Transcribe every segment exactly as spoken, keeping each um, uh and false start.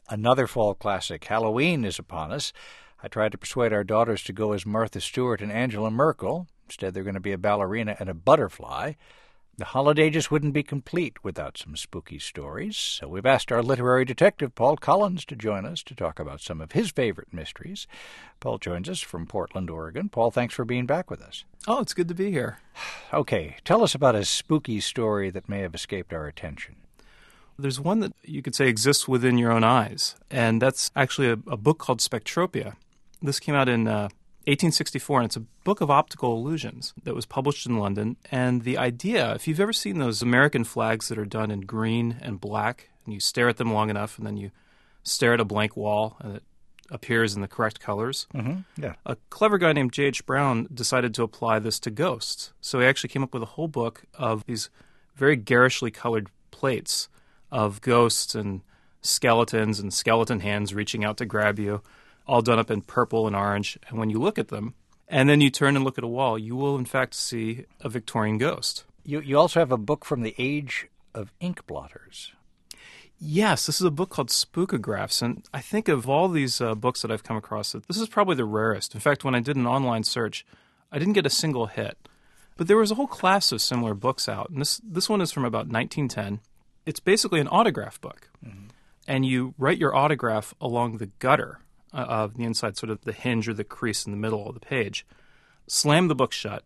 Another fall classic, Halloween, is upon us. I tried to persuade our daughters to go as Martha Stewart and Angela Merkel. Instead, they're going to be a ballerina and a butterfly. The holiday just wouldn't be complete without some spooky stories, so we've asked our literary detective, Paul Collins, to join us to talk about some of his favorite mysteries. Paul joins us from Portland, Oregon. Paul, thanks for being back with us. Oh, it's good to be here. Okay, tell us about a spooky story that may have escaped our attention. There's one that you could say exists within your own eyes, and that's actually a, a book called Spectropia. This came out in uh, eighteen sixty-four, and it's a book of optical illusions that was published in London. And the idea, if you've ever seen those American flags that are done in green and black, and you stare at them long enough, and then you stare at a blank wall, and it appears in the correct colors. Mm-hmm. Yeah. A clever guy named J H. Brown decided to apply this to ghosts. So he actually came up with a whole book of these very garishly colored plates of ghosts and skeletons and skeleton hands reaching out to grab you, all done up in purple and orange. And when you look at them, and then you turn and look at a wall, you will in fact see a Victorian ghost. You you also have a book from the age of ink blotters. Yes, this is a book called Spookographs, and I think of all these uh, books that I've come across, this is probably the rarest. In fact, when I did an online search, I didn't get a single hit. But there was a whole class of similar books out, and this, this one is from about nineteen ten. It's basically an autograph book, mm-hmm. and you write your autograph along the gutter uh, of the inside, sort of the hinge or the crease in the middle of the page. Slam the book shut,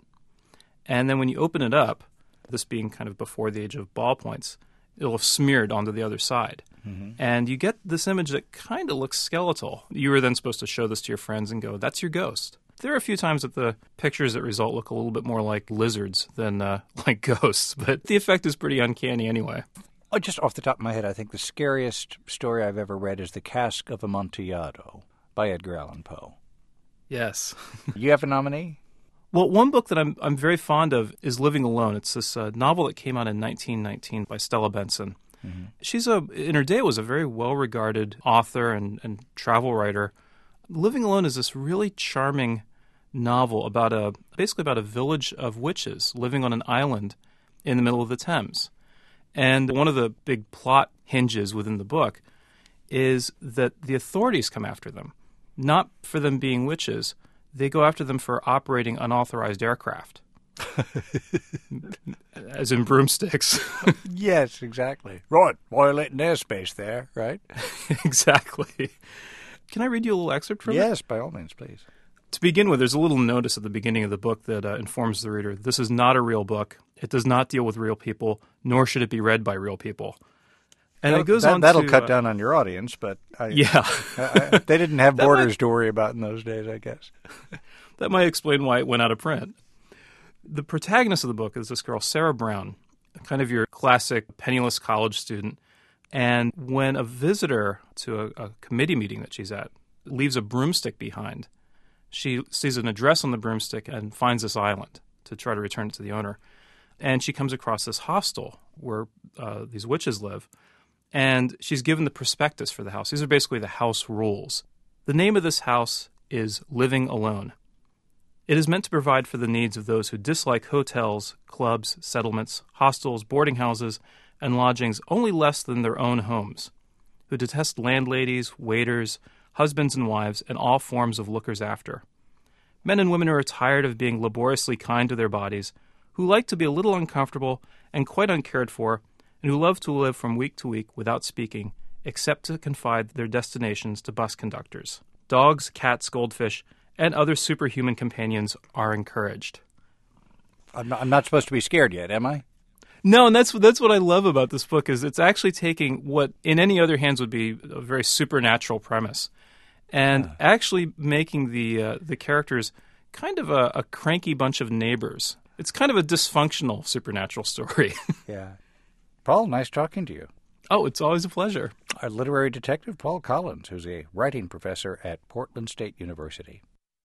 and then when you open it up, this being kind of before the age of ballpoints, it'll have smeared onto the other side. Mm-hmm. And you get this image that kind of looks skeletal. You were then supposed to show this to your friends and go, that's your ghost. There are a few times that the pictures that result look a little bit more like lizards than uh, like ghosts, but the effect is pretty uncanny anyway. Oh, just off the top of my head, I think the scariest story I've ever read is The Cask of Amontillado by Edgar Allan Poe. Yes. You have a nominee? Well, one book that I'm I'm very fond of is Living Alone. It's this uh, novel that came out in nineteen nineteen by Stella Benson. Mm-hmm. She's a in her day was a very well-regarded author and, and travel writer. Living Alone is this really charming novel about a basically about a village of witches living on an island in the middle of the Thames. And one of the big plot hinges within the book is that the authorities come after them, not for them being witches. They go after them for operating unauthorized aircraft, as in broomsticks. Yes, exactly. Right, violating airspace there, right? Exactly. Can I read you a little excerpt from yes, it? Yes, by all means, please. To begin with, there's a little notice at the beginning of the book that uh, informs the reader, this is not a real book. It does not deal with real people, nor should it be read by real people. And that, it goes that, on That'll to, cut uh, down on your audience, but I, yeah. I, I, they didn't have borders might, to worry about in those days, I guess. That might explain why it went out of print. The protagonist of the book is this girl, Sarah Brown, kind of your classic penniless college student. And when a visitor to a, a committee meeting that she's at leaves a broomstick behind, she sees an address on the broomstick and finds this island to try to return it to the owner. And she comes across this hostel where uh, these witches live, and she's given the prospectus for the house. These are basically the house rules. The name of this house is Living Alone. It is meant to provide for the needs of those who dislike hotels, clubs, settlements, hostels, boarding houses, and lodgings only less than their own homes, who detest landladies, waiters, husbands and wives, and all forms of lookers after. Men and women who are tired of being laboriously kind to their bodies, who like to be a little uncomfortable and quite uncared for, and who love to live from week to week without speaking, except to confide their destinations to bus conductors. Dogs, cats, goldfish, and other superhuman companions are encouraged. I'm not, I'm not supposed to be scared yet, am I? No, and that's that's what I love about this book is it's actually taking what in any other hands would be a very supernatural premise, and yeah. actually making the uh, the characters kind of a, a cranky bunch of neighbors. It's kind of a dysfunctional supernatural story. Yeah. Paul, nice talking to you. Oh, it's always a pleasure. Our literary detective, Paul Collins, who's a writing professor at Portland State University.